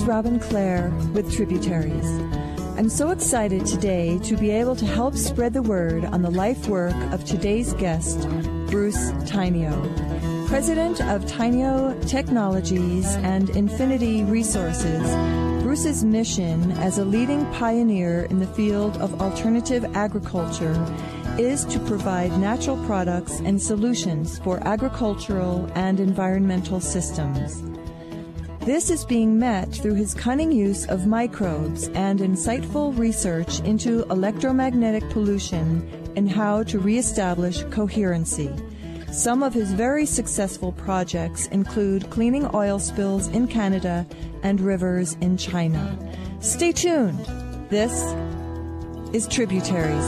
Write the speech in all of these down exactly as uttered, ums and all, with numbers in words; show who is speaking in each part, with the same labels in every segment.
Speaker 1: Robin Clare with Tributaries. I'm so excited today to be able to help spread the word on the life work of today's guest, Bruce Tainio. President of Tainio Technologies and Infinity Resources, Bruce's mission as a leading pioneer in the field of alternative agriculture is to provide natural products and solutions for agricultural and environmental systems. This is being met through his cunning use of microbes and insightful research into electromagnetic pollution and how to reestablish coherency. Some of his very successful projects include cleaning oil spills in Canada and rivers in China. Stay tuned. This is Tributaries.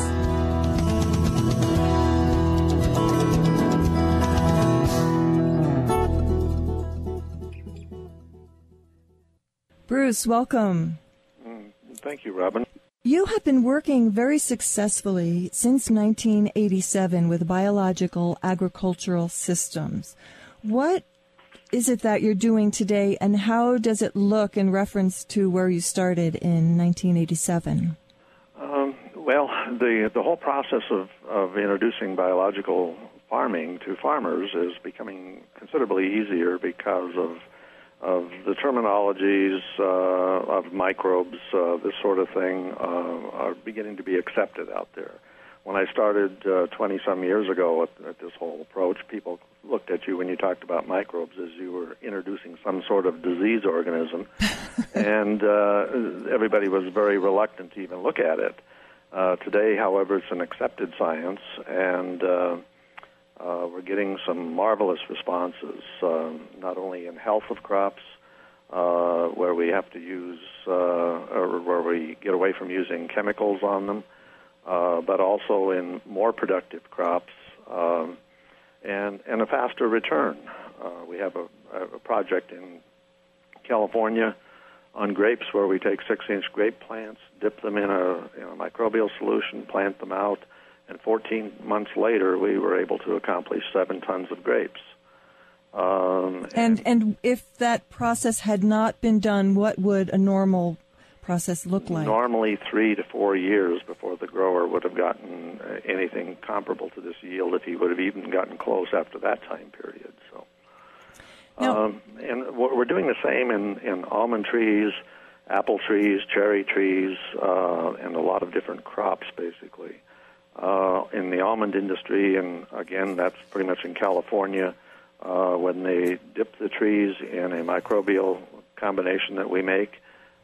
Speaker 1: Bruce, welcome.
Speaker 2: Thank you, Robin.
Speaker 1: You have been working very successfully since nineteen eighty-seven with biological agricultural systems. What is it that you're doing today, and how does it look in reference to where you started in nineteen eighty-seven?
Speaker 2: Um, well, the the whole process of, of introducing biological farming to farmers is becoming considerably easier because of of the terminologies uh, of microbes, uh, this sort of thing, uh, are beginning to be accepted out there. When I started twenty-some uh, years ago at, at this whole approach, people looked at you when you talked about microbes as you were introducing some sort of disease organism, and uh, everybody was very reluctant to even look at it. Uh, today, however, it's an accepted science, and uh, Uh, we're getting some marvelous responses, uh, not only in health of crops, uh, where we have to use, uh, or where we get away from using chemicals on them, uh, but also in more productive crops um, and, and a faster return. Uh, we have a, a project in California on grapes where we take six-inch grape plants, dip them in a, in a microbial solution, plant them out, and fourteen months later, we were able to accomplish seven tons of grapes. Um,
Speaker 1: and, and and if that process had not been done, what would a normal process look like?
Speaker 2: Normally three to four years before the grower would have gotten uh, anything comparable to this yield, if he would have even gotten close after that time period. So,
Speaker 1: now,
Speaker 2: um, and we're doing the same in, in almond trees, apple trees, cherry trees, uh, and a lot of different crops, basically. Uh, in the almond industry, and again, that's pretty much in California, uh, when they dip the trees in a microbial combination that we make,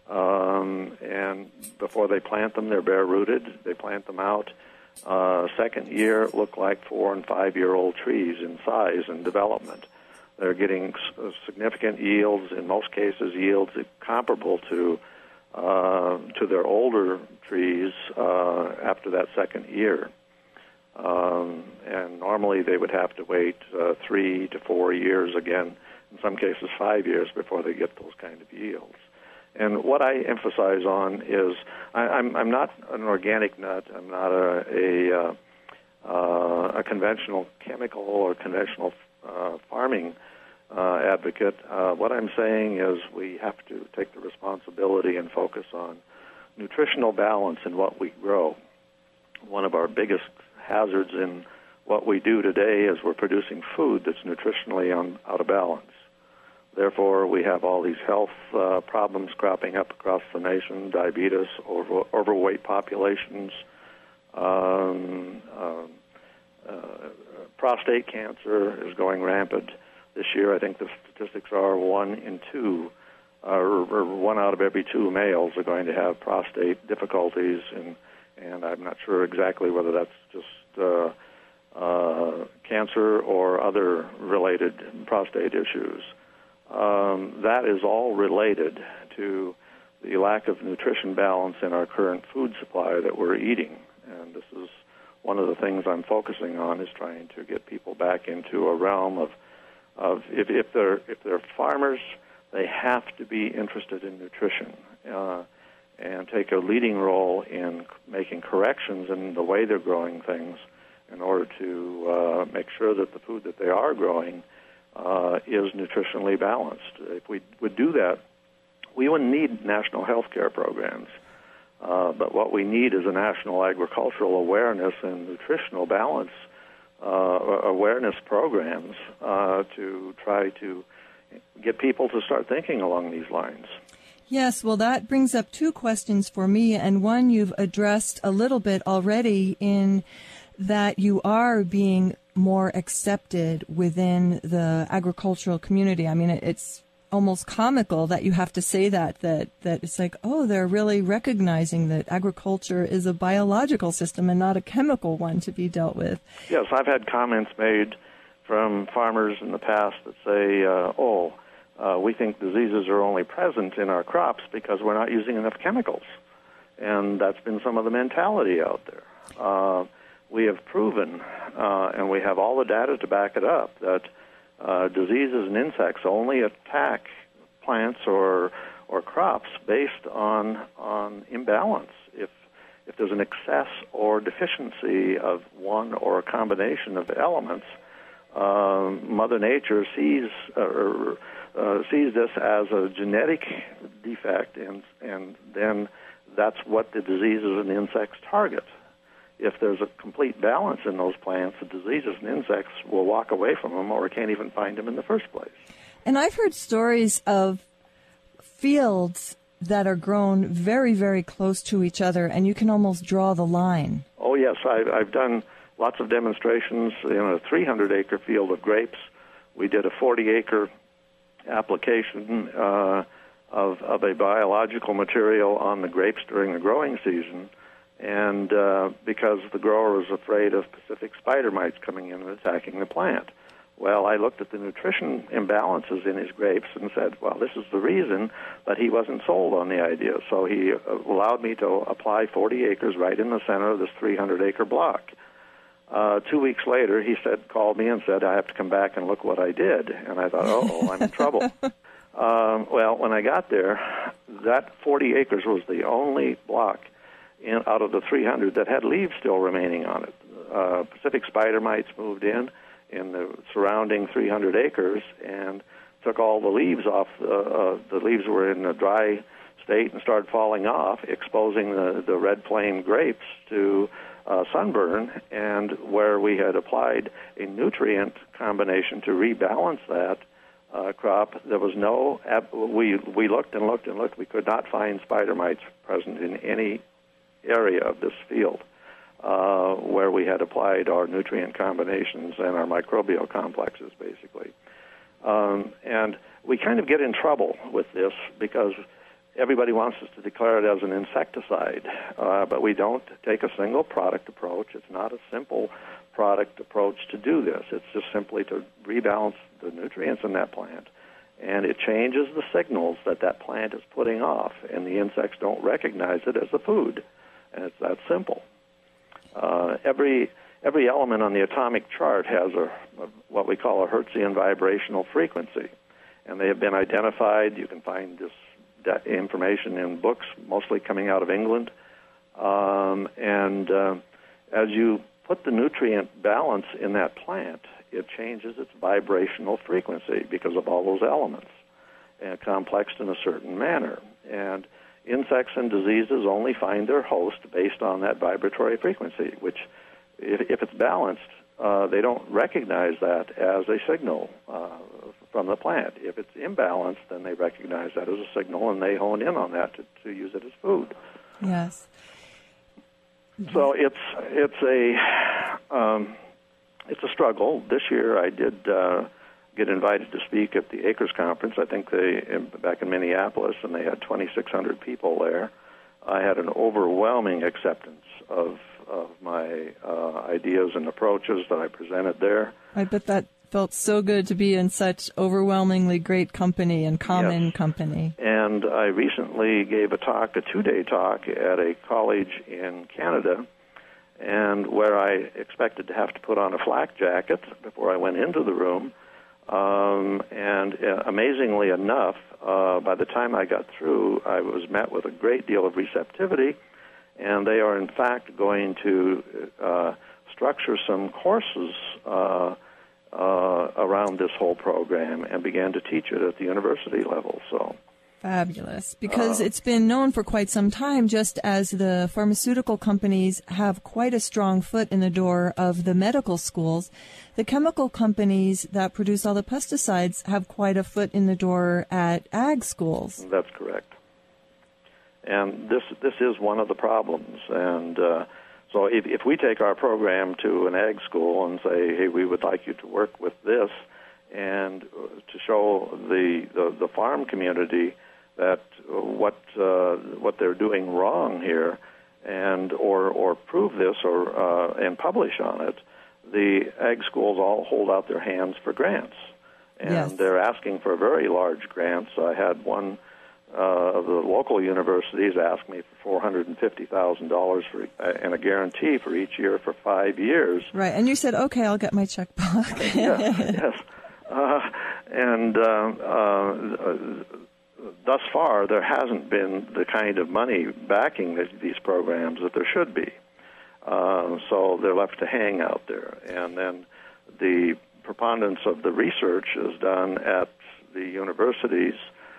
Speaker 2: um, and before they plant them, they're bare-rooted. They plant them out. Uh, second year, look like four- and five-year-old trees in size and development. They're getting s- significant yields, in most cases yields comparable to Uh, to their older trees uh, after that second year. Um, and normally they would have to wait uh, three to four years, again, in some cases five years, before they get those kind of yields. And what I emphasize on is I, I'm, I'm not an organic nut. I'm not a, a, uh, uh, a conventional chemical or conventional uh, farming Uh, advocate. Uh, what I'm saying is we have to take the responsibility and focus on nutritional balance in what we grow. One of our biggest hazards in what we do today is we're producing food that's nutritionally on, out of balance. Therefore, we have all these health uh, problems cropping up across the nation, diabetes, over, overweight populations, um, uh, uh, prostate cancer is going rampant. This year, I think the statistics are one in two, uh, or one out of every two males are going to have prostate difficulties, and, and I'm not sure exactly whether that's just uh, uh, cancer or other related prostate issues. Um, that is all related to the lack of nutrition balance in our current food supply that we're eating, and this is one of the things I'm focusing on, is trying to get people back into a realm of Of if, if they're if they're farmers, they have to be interested in nutrition uh, and take a leading role in making corrections in the way they're growing things, in order to uh, make sure that the food that they are growing uh, is nutritionally balanced. If we would do that, we wouldn't need national health care programs. Uh, but what we need is a national agricultural awareness and nutritional balance uh, awareness programs uh, to try to get people to start thinking along these lines.
Speaker 1: Yes, well, that brings up two questions for me, and one you've addressed a little bit already in that you are being more accepted within the agricultural community. I mean, it's almost comical that you have to say that, that, that it's like, oh, they're really recognizing that agriculture is a biological system and not a chemical one to be dealt with.
Speaker 2: Yes, I've had comments made from farmers in the past that say, uh, oh, uh, we think diseases are only present in our crops because we're not using enough chemicals. And that's been some of the mentality out there. Uh, we have proven, uh, and we have all the data to back it up, that Uh, diseases and insects only attack plants or or crops based on on imbalance. If if there's an excess or deficiency of one or a combination of elements, um, Mother Nature sees uh, uh, sees this as a genetic defect, and and then that's what the diseases and insects target. If there's a complete balance in those plants, the diseases and insects will walk away from them or can't even find them in the first place.
Speaker 1: And I've heard stories of fields that are grown very, very close to each other, and you can almost draw the line.
Speaker 2: Oh, yes. I've, I've done lots of demonstrations in a three hundred acre field of grapes. We did a forty acre application uh, of, of a biological material on the grapes during the growing season. And uh, because the grower was afraid of Pacific spider mites coming in and attacking the plant. Well, I looked at the nutrition imbalances in his grapes and said, well, this is the reason, but he wasn't sold on the idea. So he allowed me to apply forty acres right in the center of this three hundred acre block. Uh, two weeks later, he said, called me and said, I have to come back and look what I did. And I thought, oh, I'm in trouble. Um, well, when I got there, that forty acres was the only block In, out of the three hundred that had leaves still remaining on it. Uh, Pacific spider mites moved in in the surrounding three hundred acres and took all the leaves off. Uh, uh, the leaves were in a dry state and started falling off, exposing the, the red flame grapes to uh, sunburn, and where we had applied a nutrient combination to rebalance that uh, crop, there was no, we, we looked and looked and looked. We could not find spider mites present in any area of this field uh, where we had applied our nutrient combinations and our microbial complexes, basically. Um, and we kind of get in trouble with this because everybody wants us to declare it as an insecticide, uh, but we don't take a single product approach. It's not a simple product approach to do this. It's just simply to rebalance the nutrients in that plant. And it changes the signals that that plant is putting off, and the insects don't recognize it as a food. And it's that simple. Uh, every every element on the atomic chart has a, a what we call a Hertzian vibrational frequency, and they have been identified. You can find this information in books, mostly coming out of England. Um, and uh, as you put the nutrient balance in that plant, it changes its vibrational frequency because of all those elements, and complexed in a certain manner. And insects and diseases only find their host based on that vibratory frequency, which, if, if it's balanced, uh, they don't recognize that as a signal uh, from the plant. If it's imbalanced, then they recognize that as a signal, and they hone in on that to, to use it as food.
Speaker 1: Yes.
Speaker 2: So it's it's a um, it's a struggle. This year, I did Uh, get invited to speak at the Acres Conference. I think they back in Minneapolis, and they had twenty-six hundred people there. I had an overwhelming acceptance of of my uh, ideas and approaches that I presented there.
Speaker 1: I bet that felt so good to be in such overwhelmingly great company and common
Speaker 2: yes.
Speaker 1: company.
Speaker 2: And I recently gave a talk, a two-day talk, at a college in Canada, and where I expected to have to put on a flak jacket before I went into the room. Um, and uh, amazingly enough, uh, by the time I got through, I was met with a great deal of receptivity, and they are in fact going to uh, structure some courses uh, uh, around this whole program and began to teach it at the university level. So
Speaker 1: Fabulous, because uh, it's been known for quite some time, just as the pharmaceutical companies have quite a strong foot in the door of the medical schools, the chemical companies that produce all the pesticides have quite a foot in the door at ag schools.
Speaker 2: That's correct. And this this is one of the problems. And uh, so if, if we take our program to an ag school and say, hey, we would like you to work with this, and to show the, the, the farm community that what uh, what they're doing wrong here, and or or prove this or uh, and publish on it, the ag schools all hold out their hands for grants, and
Speaker 1: yes.
Speaker 2: they're asking for very large grants. I had one uh, of the local universities ask me for four hundred and fifty thousand dollars for uh, and a guarantee for each year for five years.
Speaker 1: Right, and you said, okay, I'll get my checkbook.
Speaker 2: yes, yes, uh, and. Uh, uh, Thus far, there hasn't been the kind of money backing the, these programs that there should be. Uh, so they're left to hang out there. And then the preponderance of the research is done at the universities,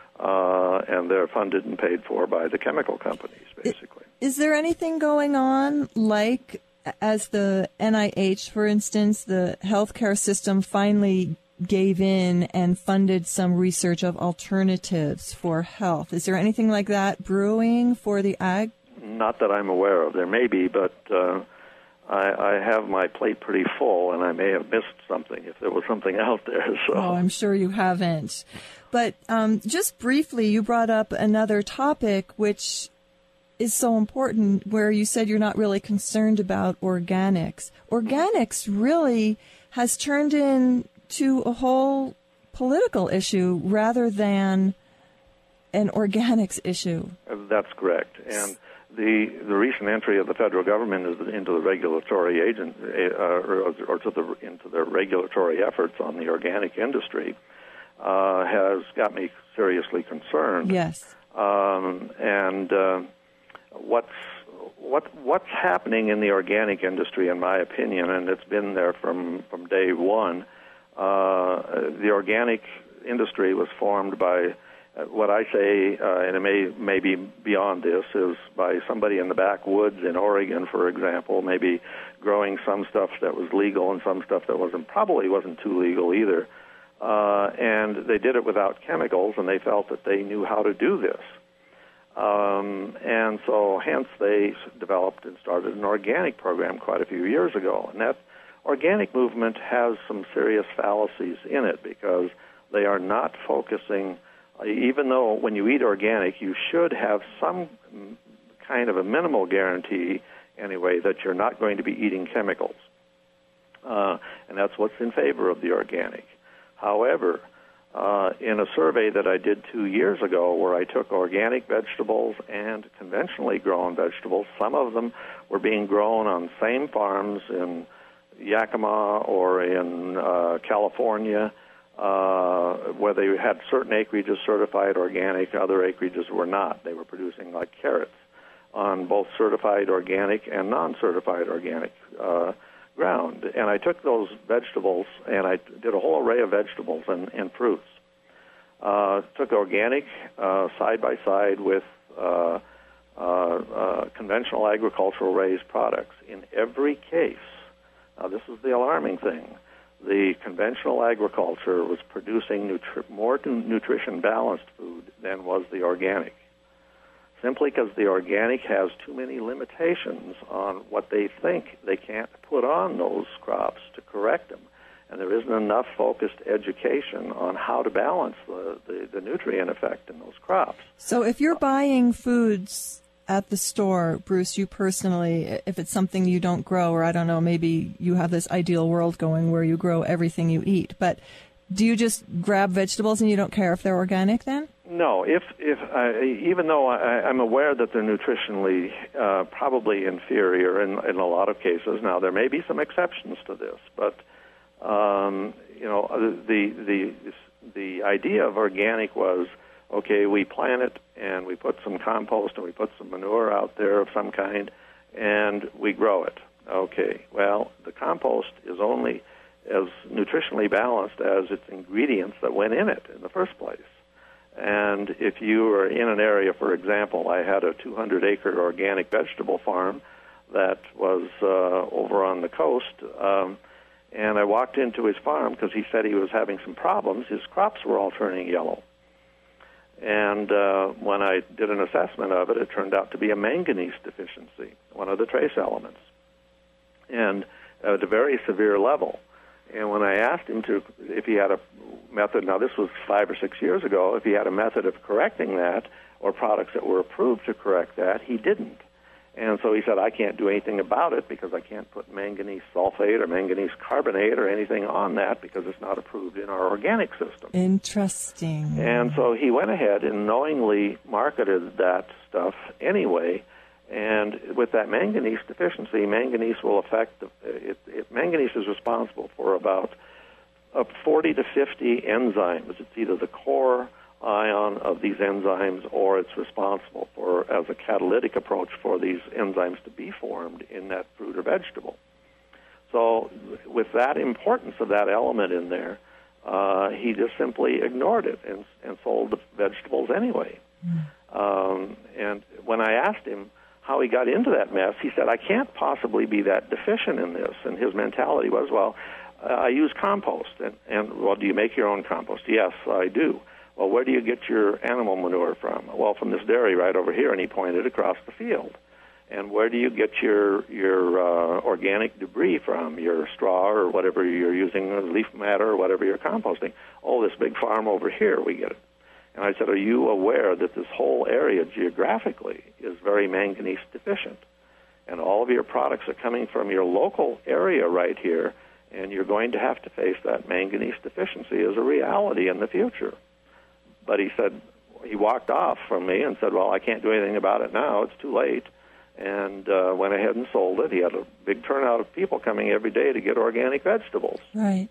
Speaker 2: uh, and they're funded and paid for by the chemical companies, basically.
Speaker 1: Is there anything going on, like as the N I H, for instance, the healthcare system finally gave in and funded some research of alternatives for health? Is there anything like that brewing for the ag?
Speaker 2: Not that I'm aware of. There may be, but uh, I, I have my plate pretty full, and I may have missed something if there was something out there. So.
Speaker 1: Oh, I'm sure you haven't. But um, just briefly, you brought up another topic which is so important, where you said you're not really concerned about organics. Organics really has turned in to a whole political issue rather than an organics issue.
Speaker 2: That's correct. And the the recent entry of the federal government into the regulatory agent uh, or, or to the into their regulatory efforts on the organic industry uh, has got me seriously concerned.
Speaker 1: Yes.
Speaker 2: Um, and uh, what's what what's happening in the organic industry, in my opinion, and it's been there from from day one. Uh, the organic industry was formed by uh, what I say, uh, and it may, may be beyond this, is by somebody in the backwoods in Oregon, for example, maybe growing some stuff that was legal and some stuff that wasn't, probably wasn't too legal either. Uh, and they did it without chemicals, and they felt that they knew how to do this. Um, and so hence they developed and started an organic program quite a few years ago. And that organic movement has some serious fallacies in it because they are not focusing, even though when you eat organic, you should have some kind of a minimal guarantee anyway that you're not going to be eating chemicals. Uh, and that's what's in favor of the organic. However, uh, in a survey that I did two years ago where I took organic vegetables and conventionally grown vegetables, some of them were being grown on same farms in Yakima or in uh, California, uh, where they had certain acreages certified organic, other acreages were not. They were producing like carrots on both certified organic and non-certified organic uh, ground. And I took those vegetables and I did a whole array of vegetables and, and fruits. Uh, took organic uh, side by side with uh, uh, uh, conventional agricultural raised products. In every case, now, this is the alarming thing. The conventional agriculture was producing nutri- more nutrition-balanced food than was the organic, simply because the organic has too many limitations on what they think they can't put on those crops to correct them. And there isn't enough focused education on how to balance the, the, the nutrient effect in those crops.
Speaker 1: So if you're buying foods at the store, Bruce, you personally, if it's something you don't grow, or I don't know, maybe you have this ideal world going where you grow everything you eat, but do you just grab vegetables and you don't care if they're organic then?
Speaker 2: No, if if I, even though I, I'm aware that they're nutritionally uh, probably inferior in, in a lot of cases. Now, there may be some exceptions to this, but um, you know, the the the idea of organic was, okay, we plant it and we put some compost and we put some manure out there of some kind, and we grow it. Okay, well, the compost is only as nutritionally balanced as its ingredients that went in it in the first place. And if you were in an area, for example, I had a two hundred acre organic vegetable farm that was uh, over on the coast, um, and I walked into his farm because he said he was having some problems. His crops were all turning yellow. And uh, when I did an assessment of it, it turned out to be a manganese deficiency, one of the trace elements, and at a very severe level. And when I asked him to, if he had a method, now this was five or six years ago, if he had a method of correcting that or products that were approved to correct that, he didn't. And so he said, I can't do anything about it because I can't put manganese sulfate or manganese carbonate or anything on that because it's not approved in our organic system.
Speaker 1: Interesting.
Speaker 2: And so he went ahead and knowingly marketed that stuff anyway. And with that manganese deficiency, manganese will affect, the, it, it, manganese is responsible for about uh, forty to fifty enzymes. It's either the core ion of these enzymes or it's responsible for, as a catalytic approach, for these enzymes to be formed in that fruit or vegetable. So with that importance of that element in there, uh, he just simply ignored it and, and sold the vegetables anyway. Mm. Um, and when I asked him how he got into that mess, he said, I can't possibly be that deficient in this. And his mentality was, well, uh, I use compost. And, and, well, do you make your own compost? Yes, I do. Well, where do you get your animal manure from? Well, from this dairy right over here, and he pointed across the field. And where do you get your your uh, organic debris from, your straw or whatever you're using, leaf matter or whatever you're composting? Oh, this big farm over here, we get it. And I said, are you aware that this whole area geographically is very manganese deficient? And all of your products are coming from your local area right here, and you're going to have to face that manganese deficiency as a reality in the future. But he said, he walked off from me and said, well, I can't do anything about it now. It's too late. And uh, went ahead and sold it. He had a big turnout of people coming every day to get organic vegetables.
Speaker 1: Right.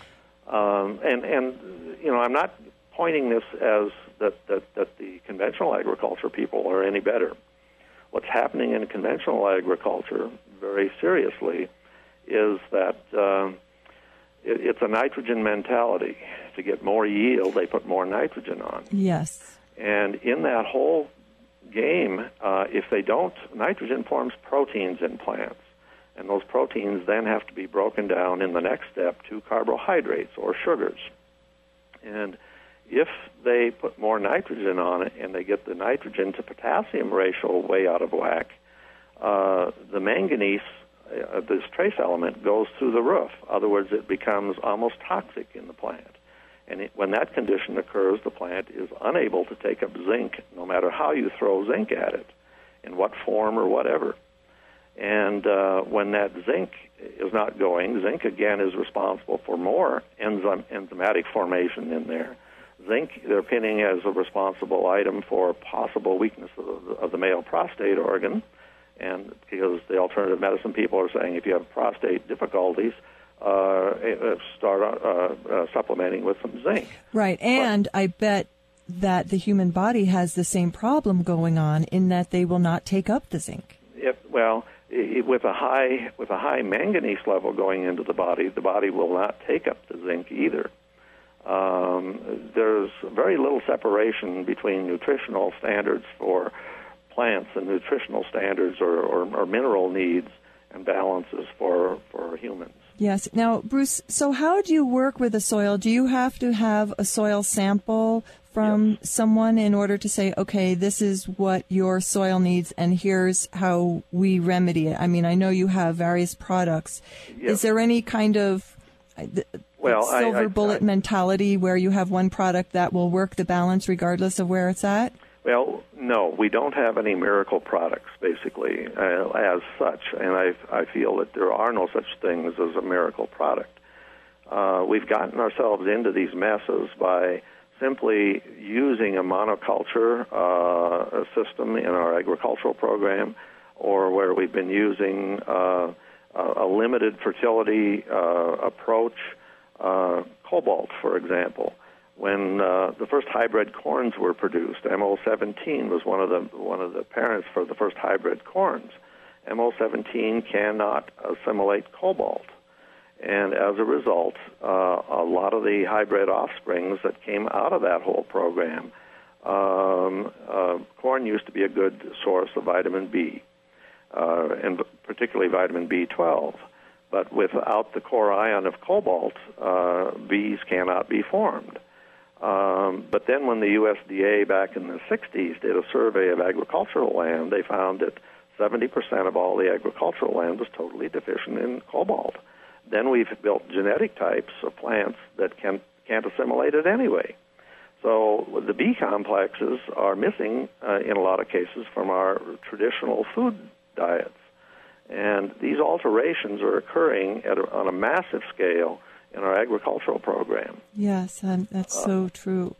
Speaker 2: Um, and, and, you know, I'm not pointing this as that, that, that the conventional agriculture people are any better. What's happening in conventional agriculture, very seriously, is that uh, it, it's a nitrogen mentality. To get more yield, they put more nitrogen on.
Speaker 1: Yes.
Speaker 2: And in that whole game, uh, if they don't, nitrogen forms proteins in plants. And those proteins then have to be broken down in the next step to carbohydrates or sugars. And if they put more nitrogen on it and they get the nitrogen to potassium ratio way out of whack, uh, the manganese, uh, this trace element, goes through the roof. In other words, it becomes almost toxic in the plant. And it, when that condition occurs, the plant is unable to take up zinc, no matter how you throw zinc at it, in what form or whatever. And uh, when that zinc is not going, zinc, again, is responsible for more enzyme, enzymatic formation in there. Zinc, they're pinning as a responsible item for possible weakness of the, of the male prostate organ. And because the alternative medicine people are saying if you have prostate difficulties, Uh, start uh, uh, supplementing with some zinc.
Speaker 1: Right, and but, I bet that the human body has the same problem going on in that they will not take up the zinc.
Speaker 2: If, well, it, with a high with a high manganese level going into the body, the body will not take up the zinc either. Um, there's very little separation between nutritional standards for plants and nutritional standards or, or, or mineral needs and balances for, for humans.
Speaker 1: Yes. Now, Bruce, so how do you work with the soil? Do you have to have a soil sample from yes. someone in order to say, okay, this is what your soil needs and here's how we remedy it? I mean, I know you have various products. Yes. Is there any kind of well, silver I, I, bullet I, mentality where you have one product that will work the balance regardless of where it's at?
Speaker 2: Well, no, we don't have any miracle products, basically, uh, as such, and I, I feel that there are no such things as a miracle product. Uh, we've gotten ourselves into these messes by simply using a monoculture uh, system in our agricultural program, or where we've been using uh, a limited fertility uh, approach, uh, cobalt, for example. When uh, the first hybrid corns were produced, M O seventeen was one of the one of the parents for the first hybrid corns. M O seventeen cannot assimilate cobalt, and as a result, uh, a lot of the hybrid offsprings that came out of that whole program um, uh, corn used to be a good source of vitamin B, uh, and particularly vitamin B twelve. But without the core ion of cobalt, uh, bees cannot be formed. Um, but then when the U S D A back in the sixties did a survey of agricultural land, they found that seventy percent of all the agricultural land was totally deficient in cobalt. Then we've built genetic types of plants that can, can't assimilate it anyway. So the B complexes are missing uh, in a lot of cases from our traditional food diets. And these alterations are occurring at a, on a massive scale in our agricultural program.
Speaker 1: Yes, um, that's uh, so true.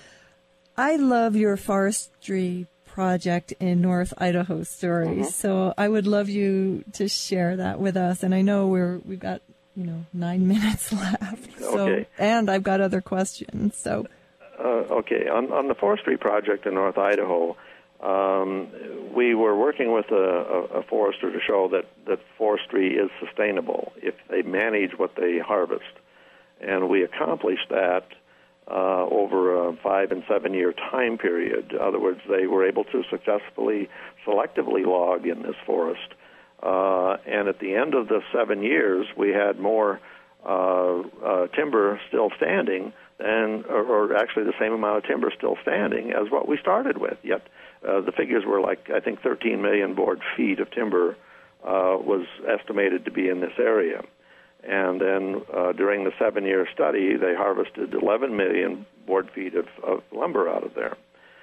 Speaker 1: I love your forestry project in North Idaho stories, mm-hmm. so I would love you to share that with us. And I know we're we've got you know nine minutes left. So,
Speaker 2: okay.
Speaker 1: And I've got other questions. So,
Speaker 2: uh, okay, on on the forestry project in North Idaho. Um, we were working with a, a, a forester to show that, that forestry is sustainable if they manage what they harvest. And we accomplished that uh, over a five and seven year time period. In other words, they were able to successfully selectively log in this forest. Uh, and at the end of the seven years, we had more uh, uh, timber still standing than, or, or actually the same amount of timber still standing as what we started with. Yet Uh, the figures were like, I think, thirteen million board feet of timber uh, was estimated to be in this area. And then uh, during the seven-year study, they harvested eleven million board feet of, of lumber out of there.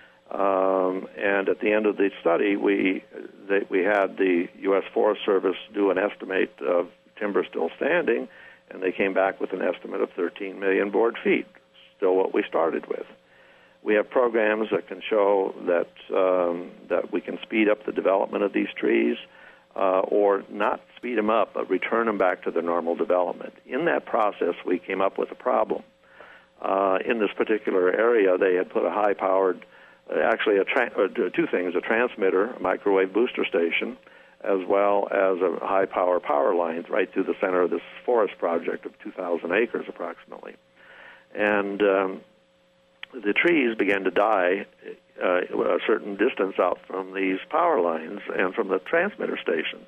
Speaker 2: Um, and at the end of the study, we they, we had the U S Forest Service do an estimate of timber still standing, and they came back with an estimate of thirteen million board feet, still what we started with. We have programs that can show that um, that we can speed up the development of these trees uh, or not speed them up, but return them back to their normal development. In that process, we came up with a problem. Uh, in this particular area, they had put a high-powered, uh, actually a tra- uh, two things, a transmitter, a microwave booster station, as well as a high-power power lines right through the center of this forest project of two thousand acres approximately. And um, the trees began to die uh, a certain distance out from these power lines and from the transmitter stations.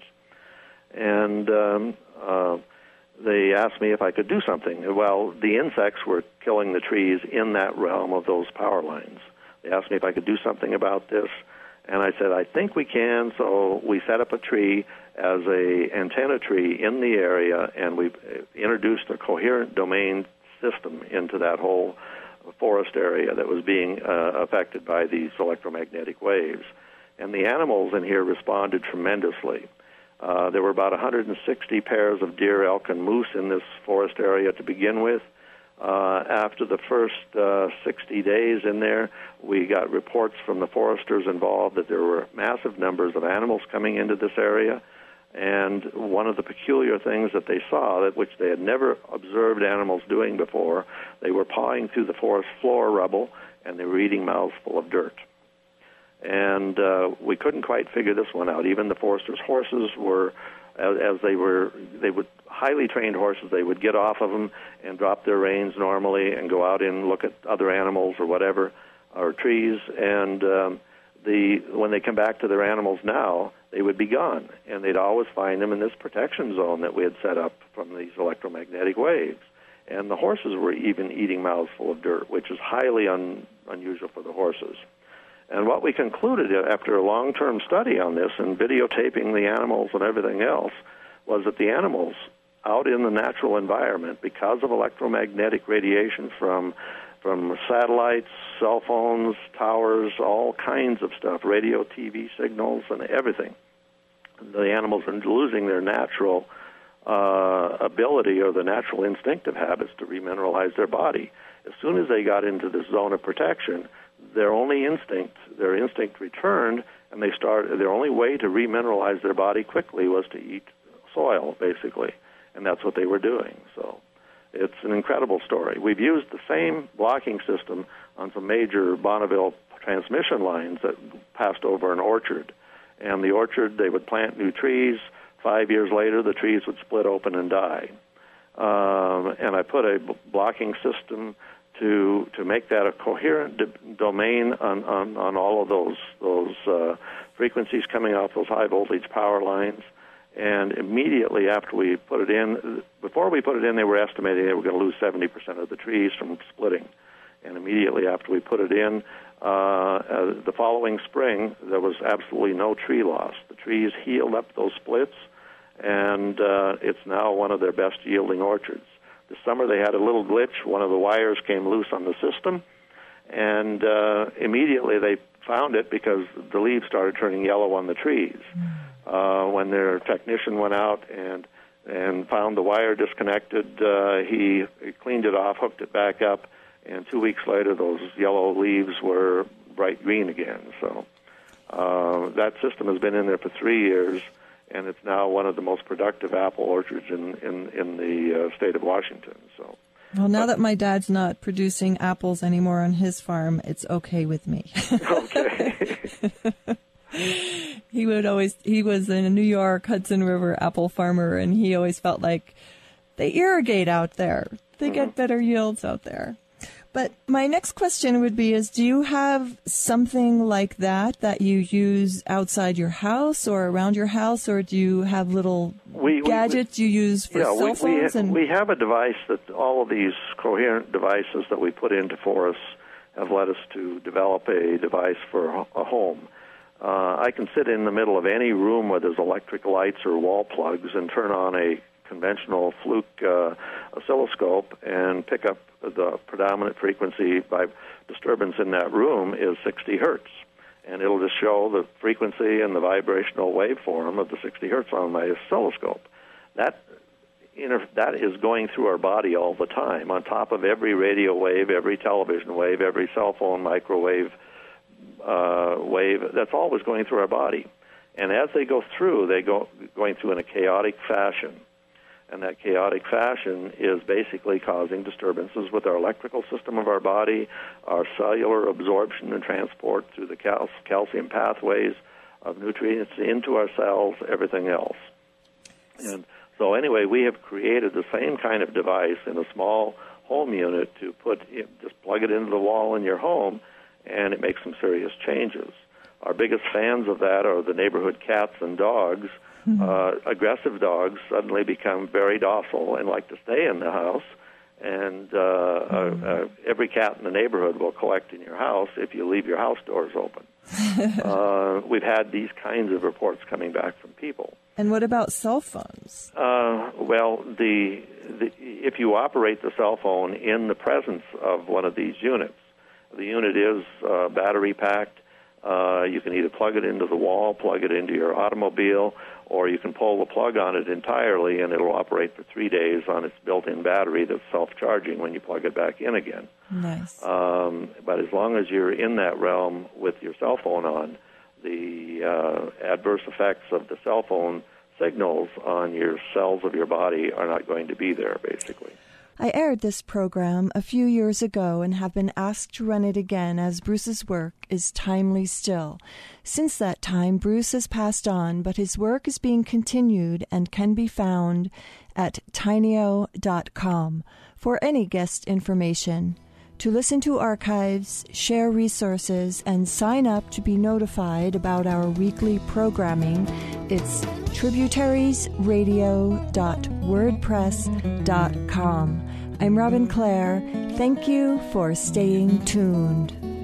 Speaker 2: And um, uh, they asked me if I could do something. Well, the insects were killing the trees in that realm of those power lines. They asked me if I could do something about this, and I said, I think we can. So we set up a tree as a antenna tree in the area, and we introduced a coherent domain system into that whole forest area that was being uh, affected by these electromagnetic waves. And the animals in here responded tremendously. Uh, there were about one hundred sixty pairs of deer, elk, and moose in this forest area to begin with. Uh, after the first uh, sixty days in there, we got reports from the foresters involved that there were massive numbers of animals coming into this area. And one of the peculiar things that they saw, that which they had never observed animals doing before, they were pawing through the forest floor rubble, and they were eating mouths full of dirt. And uh, we couldn't quite figure this one out. Even the foresters' horses were, as, as they were, they would highly trained horses. They would get off of them and drop their reins normally and go out and look at other animals or whatever, or trees. And um, the when they come back to their animals now, they would be gone, and they'd always find them in this protection zone that we had set up from these electromagnetic waves. And the horses were even eating mouths full of dirt, which is highly un, unusual for the horses. And what we concluded after a long-term study on this and videotaping the animals and everything else was that the animals out in the natural environment, because of electromagnetic radiation from from satellites, cell phones, towers, all kinds of stuff, radio, T V signals, and everything, the animals are losing their natural uh, ability or the natural instinctive habits to remineralize their body. As soon as they got into this zone of protection, their only instinct, their instinct returned, and they started. Their only way to remineralize their body quickly was to eat soil, basically, and that's what they were doing. So it's an incredible story. We've used the same blocking system on some major Bonneville transmission lines that passed over an orchard. And the orchard, they would plant new trees. Five years later, the trees would split open and die. Um, and I put a blocking system to to make that a coherent d- domain on, on, on all of those those uh, frequencies coming off those high voltage power lines. And immediately after we put it in, before we put it in, they were estimating they were going to lose seventy percent of the trees from splitting. And immediately after we put it in, uh, uh, the following spring, there was absolutely no tree loss. The trees healed up those splits, and uh, it's now one of their best yielding orchards. This summer they had a little glitch. One of the wires came loose on the system, and uh, immediately they found it because the leaves started turning yellow on the trees. Uh, when their technician went out and and found the wire disconnected, uh, he, he cleaned it off, hooked it back up, and two weeks later those yellow leaves were bright green again. So uh, that system has been in there for three years, and it's now one of the most productive apple orchards in, in, in the uh, state of Washington. So,
Speaker 1: well, now but, that my dad's not producing apples anymore on his farm, it's okay with me.
Speaker 2: Okay.
Speaker 1: He would always, he was a New York Hudson River apple farmer, and he always felt like they irrigate out there. They mm-hmm. get better yields out there. But my next question would be is, do you have something like that that you use outside your house or around your house, or do you have little we, gadgets we, we, you use for
Speaker 2: yeah,
Speaker 1: cell
Speaker 2: we,
Speaker 1: phones?
Speaker 2: We,
Speaker 1: and
Speaker 2: we have a device that all of these coherent devices that we put into forests have led us to develop a device for a home. Uh, I can sit in the middle of any room where there's electric lights or wall plugs and turn on a conventional Fluke uh, oscilloscope and pick up the predominant frequency by disturbance in that room is sixty hertz. And it'll just show the frequency and the vibrational waveform of the sixty hertz on my oscilloscope. That, inter- that is going through our body all the time, on top of every radio wave, every television wave, every cell phone microwave Uh, wave, that's always going through our body. And as they go through, they go going through in a chaotic fashion. And that chaotic fashion is basically causing disturbances with our electrical system of our body, our cellular absorption and transport through the cal- calcium pathways of nutrients into our cells, everything else. And so anyway, we have created the same kind of device in a small home unit to put, just plug it into the wall in your home, and it makes some serious changes. Our biggest fans of that are the neighborhood cats and dogs. Mm-hmm. Uh, aggressive dogs suddenly become very docile and like to stay in the house, and uh, mm-hmm. uh, uh, every cat in the neighborhood will collect in your house if you leave your house doors open. uh, we've had these kinds of reports coming back from people.
Speaker 1: And what about cell phones?
Speaker 2: Uh, well, the, the if you operate the cell phone in the presence of one of these units, the unit is uh, battery-packed. Uh, you can either plug it into the wall, plug it into your automobile, or you can pull the plug on it entirely, and it'll operate for three days on its built-in battery that's self-charging when you plug it back in again.
Speaker 1: Nice.
Speaker 2: Um, but as long as you're in that realm with your cell phone on, the uh, adverse effects of the cell phone signals on your cells of your body are not going to be there, basically.
Speaker 1: I aired this program a few years ago and have been asked to run it again as Bruce's work is timely still. Since that time, Bruce has passed on, but his work is being continued and can be found at tinyo dot com for any guest information. To listen to archives, share resources, and sign up to be notified about our weekly programming, it's tributaries radio dot wordpress dot com. I'm Robin Clare. Thank you for staying tuned.